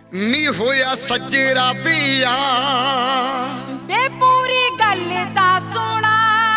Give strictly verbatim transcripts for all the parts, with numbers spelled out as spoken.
ਨੀ ਹੋਇਆ ਸੱਜਰਾ ਪਿਆ ਬੇ ਪੂਰੀ ਗੱਲ ਦਾ ਸੁਣਾ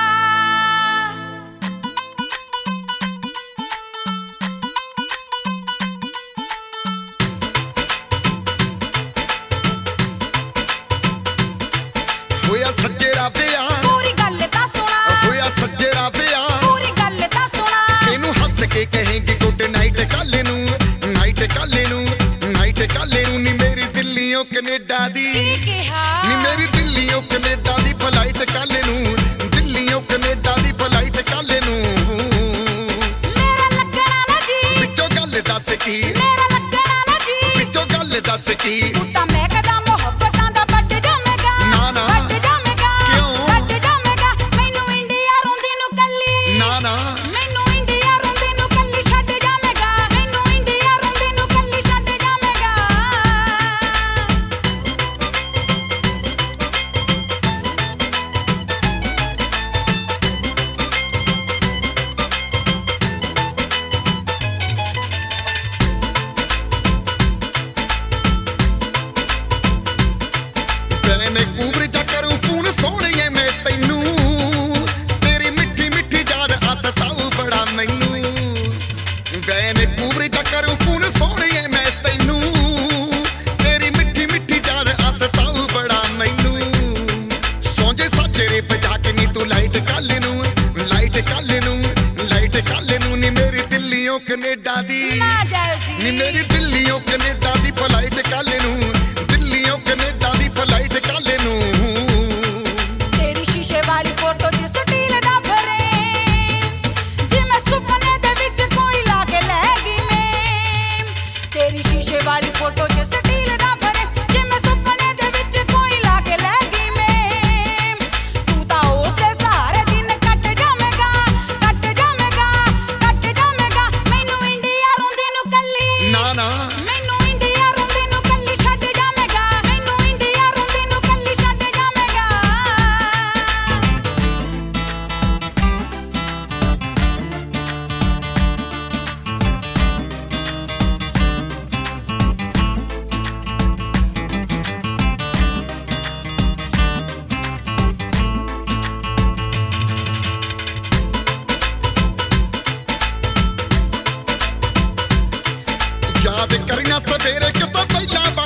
ਹੋਇਆ ਸੱਜਰਾ ਪਿਆ ਪੂਰੀ ਗੱਲ ਦਾ ਸੁਣਾ ਹੋਇਆ ਸੱਜਰਾ ਪਿਆ ਪੂਰੀ ਗੱਲ ਦਾ ਸੁਣਾ ਤੈਨੂੰ ਹੱਸ ਕੇ ਕਹੇਂਗੀ ਗੁੱਡ ਨਾਈਟ ਕੱਲ ਨੂੰ ਨਾਈਟ ਕੱਲ ਨੂੰ ਨਾਈਟ ਕੱਲ ਨੂੰ ਨੀ ਮੇਰੀ ਦਿੱਲੀਓਂ ਕੈਨੇਡਾ ਦੀ ਕੀ ਕਿਹਾ ਨੀ ਮੇਰੀ ਦਿੱਲੀਓਂ ਕੈਨੇਡਾ ਦੀ ਫਲਾਈਟ ਕੱਲ ਨੂੰ ਦਿੱਲੀਓਂ ਕੈਨੇਡਾ ਦੀ ਫਲਾਈਟ ਕੱਲ ਨੂੰ ਮੇਰਾ ਲੱਗਣਾ ਨਾ ਜੀ ਵਿੱਚੋਂ ਗੱਲ ਦੱਸ ਕੀ ਮੇਰਾ ਲੱਗਣਾ ਨਾ ਜੀ ਵਿੱਚੋਂ ਗੱਲ ਦੱਸ ਕੀ ਟੁੱਟਾ ਮੈਂ ਕਦਾ ਮੁਹੱਬਤਾਂ ਦਾ ਵੱਡ ਜਾਵੇਗਾ ਨਾ ਨਾ ਵੱਡ ਜਾਵੇਗਾ ਕਿਉਂ? ਵੱਡ ਜਾਵੇਗਾ ਮੈਨੂੰ ਇੰਡੀਆ ਰੋਂਦੀ ਨੂੰ ਕੱਲੀ ਨਾ ਨਾ ਮੈਨੂੰ ਇੰਡੀਆ ਰੋਂਦੀ ਨੂੰ ਕੱਲੀ ਛੱਡ ਜਾਵੇਗਾ ਮੈਨੂੰ ਇੰਡੀਆ ਰੋਂਦੀ ਨੂੰ ਕੱਲੀ ਛੱਡ ਜਾਵੇਗਾ ਬੈਨੇ ਕੂਬਰ ਜਾ ਕਰੂ ਫੋਨ ਸੋਹਣੀਏ ਮੈਂ ਤੈਨੂੰ ਤੇਰੀ ਮਿੱਠੀ ਮਿੱਠੀ ਯਾਦ ਆਸਤਾਉ ਬੜਾ ਮੈਨੂੰ ਬੈਨੇ ਕੂਬਰ ਜਾ ਕਰੂ ਫੋਨ ਸੋਹਣੀਏ ਮੈਂ ਤੈਨੂੰ ਤੇਰੀ ਮਿੱਠੀ ਮਿੱਠੀ ਯਾਦ ਆਸਤਾਉ ਬੜਾ ਮੈਨੂੰ ਸੌਂਜੇ ਸਾਜਰੇ ਵਜਾ ਕੇ ਨੀ ਤੂੰ ਲਾਈਟ ਕੱਲ ਨੂੰ ਲਾਈਟ ਕੱਲ ਨੂੰ ਲਾਈਟ ਕੱਲ ਨੂੰ ਨੀ ਮੇਰੀ ਦਿੱਲੀਓਂ ਕੈਨੇਡਾ ਦੀ ਨਾ ਜਾਓ ਜੀ ਨੀ ਮੇਰੀ ਦਿੱਲੀਓਂ ਕੈਨੇਡਾ ਦੀ ਫਲਾਈਟ ਕੱਲ ਨੂੰ ਦਿੱਲੀਓਂ ਕੈਨੇਡਾ ਦੀ ਫਲਾਈਟ ਕੱਲ ਨੂੰ ਤੇਰੀ ਸ਼ੀਸ਼ੇ ਵਾਲੀ ਫੋਟੋ ਚ ਸਟੀਲ ਦਾ ਫਰੇਮ ਜਿਵੇਂ ਸੁਪਨੇ ਦੇ ਵਿੱਚ ਕੋਈ ਲਾ ਕੇ ਲੈ ਗਈ ਮੈਂ ਤੇਰੀ ਸ਼ੀਸ਼ੇ ਵਾਲੀ ਫੋਟੋ ਚ ਸਟੀਲ ਦਾ ਫਰੇਮ ਜਿਵੇਂ ਸੁਪਨੇ ਦੇ ਵਿੱਚ ਕੋਈ ਲਾ ਕੇ ਲੈ ਗਈ ਮੈਂ ਤੂੰ ਤਾਂ ਉਸੇ ਸਾਰੇ ਦਿਨ ਕੱਟ ਜਾਵੇਂਗਾ ਕੱਟ ਜਾਵੇਂਗਾ ਕੱਟ ਜਾਵੇਂਗਾ ਮੈਨੂੰ ਇੰਡੀਆ ਰੋਂਦੀ ਨੂੰ ਕੱਲੀ ਨਾ ਨਾ ਮੈਨੂੰ ਇੰਡੀਆ ਰੋਂਦੀ ਨੂੰ ਕੱਲੀ ਛੱਡ ਜਾਵੇਂਗਾ ਮੈਨੂੰ ਇੰਡੀਆ ਰੋਂਦੀ ਨੂੰ ਕੱਲੀ ਛੱਡ ਜਾਵੇਂਗਾ ਯਾਦ ਕਰਨਾ ਸਵੇਰੇ ਕਿਤੋਂ ਪਹਿਲਾਂ